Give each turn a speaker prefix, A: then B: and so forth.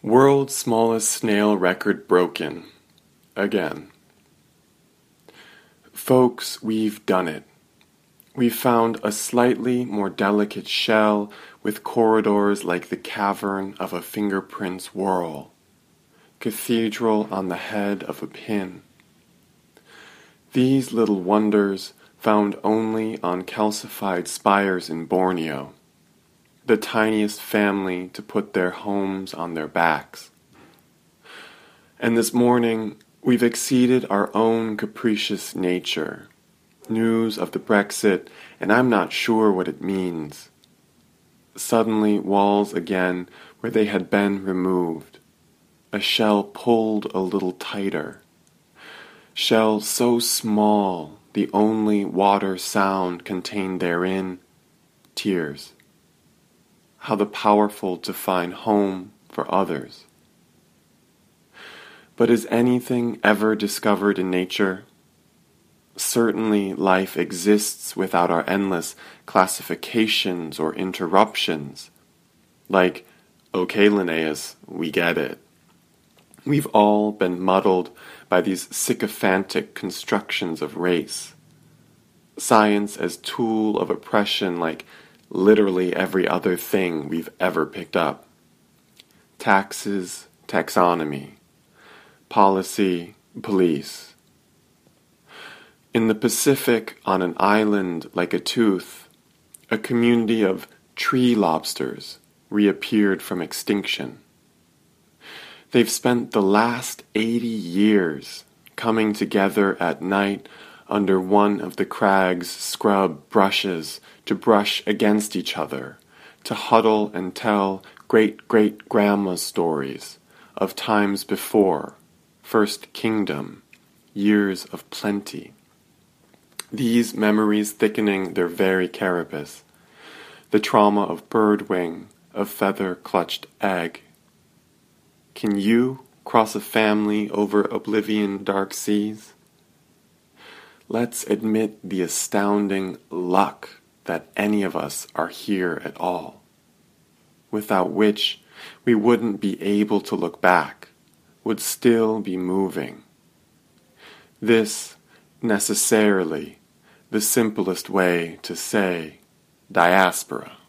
A: World's smallest snail record broken. Again. Folks, we've done it. We've found a slightly more delicate shell with corridors like the cavern of a fingerprint's whorl. Cathedral on the head of a pin. These little wonders found only on calcified spires in Borneo. The tiniest family to put their homes on their backs. And this morning, we've exceeded our own capricious nature. News of the Brexit, and I'm not sure what it means. Suddenly, walls again where they had been removed. A shell pulled a little tighter. Shell so small, the only water sound contained therein, tears. How the powerful to find home for others. But is anything ever discovered in nature? Certainly life exists without our endless classifications or interruptions. Like, okay, Linnaeus, we get it. We've all been muddled by these sycophantic constructions of race. Science as tool of oppression like literally every other thing we've ever picked up. Taxes, taxonomy, policy, police. In the Pacific, on an island like a tooth, a community of tree lobsters reappeared from extinction. They've spent the last 80 years coming together at night under one of the crag's scrub brushes to brush against each other, to huddle and tell great-great-grandma stories of times before, first kingdom, years of plenty. These memories thickening their very carapace, the trauma of bird wing, of feather-clutched egg. Can you cross a family over oblivion dark seas? Let's admit the astounding luck that any of us are here at all, without which we wouldn't be able to look back, would still be moving. This, necessarily, the simplest way to say diaspora.